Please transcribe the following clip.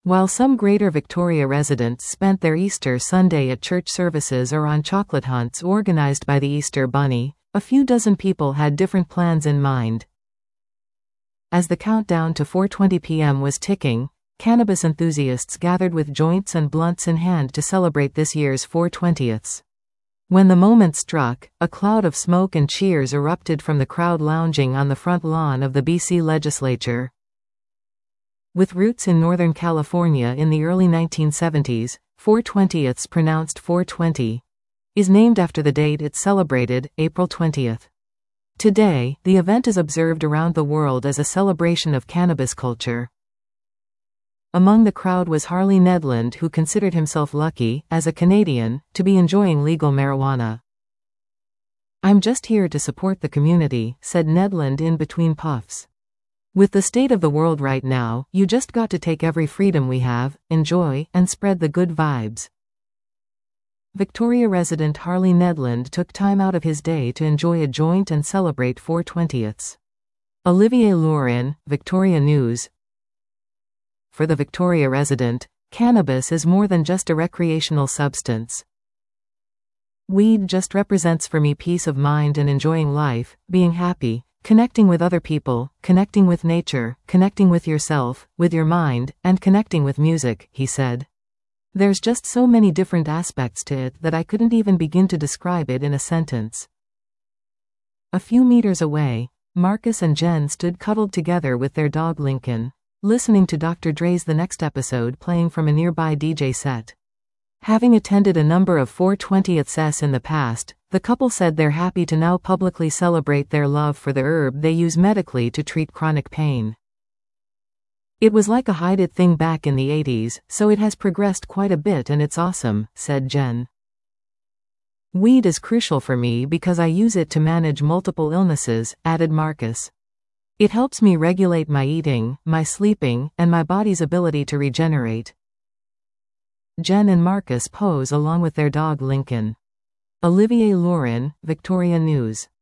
While some Greater Victoria residents spent their Easter Sunday at church services or on chocolate hunts organized by the Easter Bunny, a few dozen people had different plans in mind. As the countdown to 4:20 p.m. was ticking, cannabis enthusiasts gathered with joints and blunts in hand to celebrate this year's 420ths. When the moment struck, a cloud of smoke and cheers erupted from the crowd lounging on the front lawn of the BC legislature. With roots in Northern California in the early 1970s, 420ths, pronounced 420, is named after the date it celebrated, April 20th. Today, the event is observed around the world as a celebration of cannabis culture. Among the crowd was Harley Nedland, who considered himself lucky, as a Canadian, to be enjoying legal marijuana. "I'm just here to support the community," said Nedland in between puffs. "With the state of the world right now, you just got to take every freedom we have, enjoy, and spread the good vibes." Victoria resident Harley Nedland took time out of his day to enjoy a joint and celebrate 420ths. Olivier Laurin, Victoria News. For the Victoria resident, cannabis is more than just a recreational substance. "Weed just represents for me peace of mind and enjoying life, being happy, connecting with other people, connecting with nature, connecting with yourself, with your mind, and connecting with music," he said. "There's just so many different aspects to it that I couldn't even begin to describe it in a sentence." A few meters away, Marcus and Jen stood cuddled together with their dog Lincoln, listening to Dr. Dre's The Next Episode playing from a nearby DJ set. Having attended a number of 420ths in the past, the couple said they're happy to now publicly celebrate their love for the herb they use medically to treat chronic pain. "It was like a hide-it thing back in the 80s, so it has progressed quite a bit and it's awesome," said Jen. "Weed is crucial for me because I use it to manage multiple illnesses," added Marcus. "It helps me regulate my eating, my sleeping, and my body's ability to regenerate." Jen and Marcus pose along with their dog Lincoln. Olivier Laurin, Victoria News.